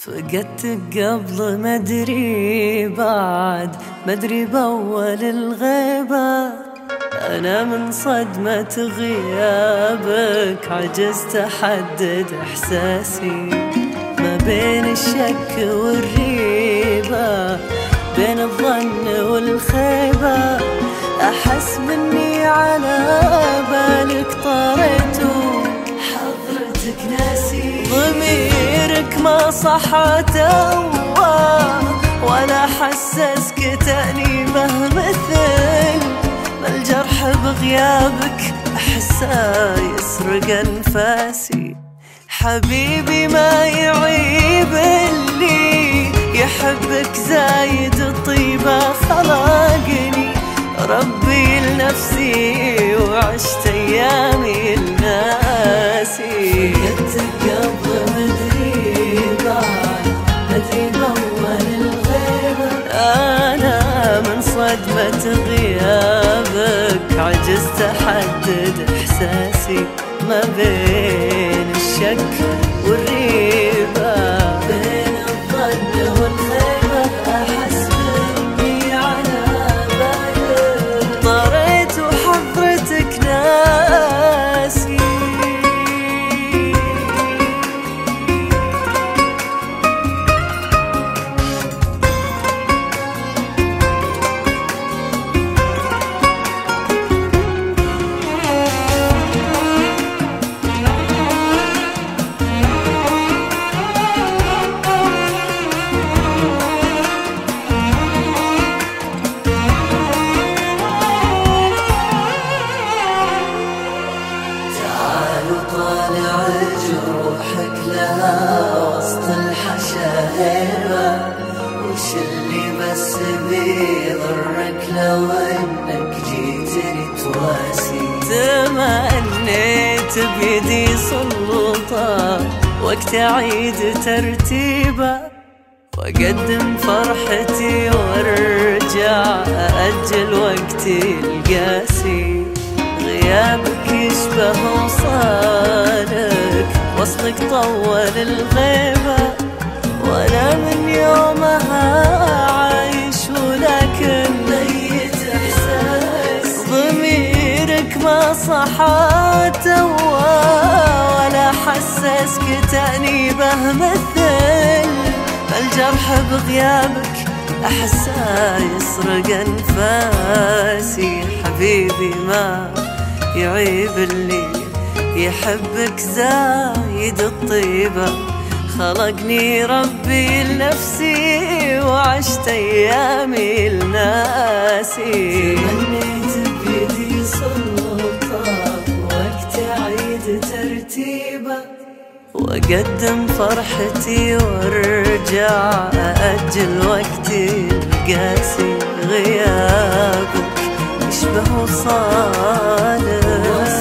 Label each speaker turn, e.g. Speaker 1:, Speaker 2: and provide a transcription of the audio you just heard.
Speaker 1: فقدتك قبل ما ادري بعد ما ادري باول الغيبة. انا من صدمة غيابك عجزت احدد احساسي ما بين الشك والريبة، بين الظن والخيبة. احس مني على بالك طريت حضرتك ناسي، ضميرك ما صحى ولا حسسك تأنيبه مثل ما الجرح بغيابك احسه يسرق انفاسي. حبيبي ما يعيب اللي يحبك زايد الطيبة، خلقني ربي لنفسي وعشت ايامي لناسي. فقدتك قبل ما ادري بعد ما ادري باول الغيبة. انا من صدمة غيابك عجزت احدد احساسي ما بين الشك والريبة، بين الظن والخيبة. احس مني على بالك طريت وحضرتك ناسي. طالع جروحك لها وسط الحشائر، وش اللي بس بيضرك لو انك جيتني تواسي. تمنيت بيدي سلطة وقت اعيد ترتيبه، واقدم فرحتي وارجع اجل وقتي القاسي. غيابك يشبه وصالك، وصلك طول الغيبة، وانا من يومها عايش ولكن ميت احساس. ضميرك ما صحى ولا حسسك تأنيبه مثل الجرح بغيابك احسه يسرق انفاسي. حبيبي ما يعيب اللي يحبك زايد الطيبة، خلقني ربي لنفسي وعشت ايامي لناسي. تمنيت بيدي سلطة وقت اعيد ترتيبه، واقدم فرحتي وارجع اجل وقتي القاسي. غيابك يشبه وصالك